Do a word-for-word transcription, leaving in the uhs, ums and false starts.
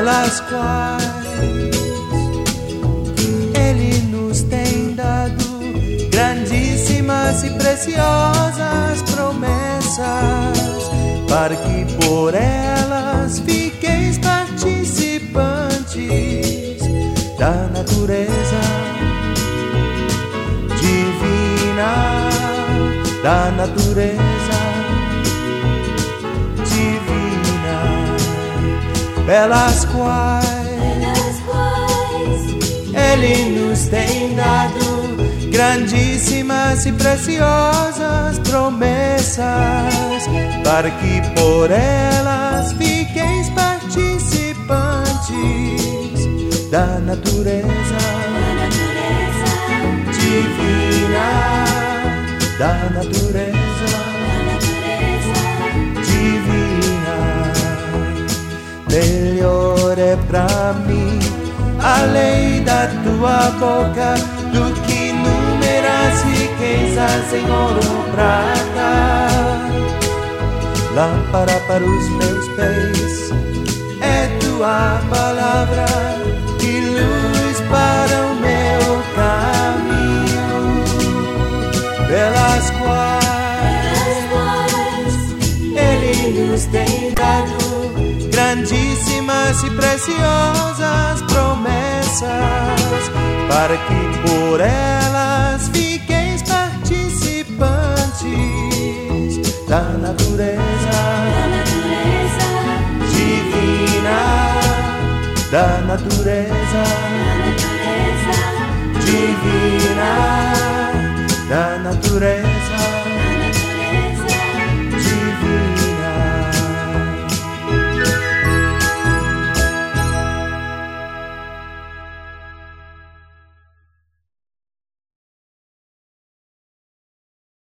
pelas quais Ele nos tem dado grandíssimas e preciosas promessas, para que por elas fiqueis participantes da natureza divina, da natureza divina, pelas quais, pelas quais Ele nos tem dado grandíssimas e preciosas promessas, para que por elas fiqueis participantes da natureza, da natureza divina, da natureza, da natureza divina. Melhor é pra mim a lei da tua boca do que inúmeras riquezas em ouro ou prata. Lâmpada para os meus pés é tua palavra e luz para o meu caminho, pelas quais Ele nos tem dado grandíssimas e preciosas promessas, para que por elas fiqueis participantes da natureza, da natureza divina, da natureza da natureza divina, da natureza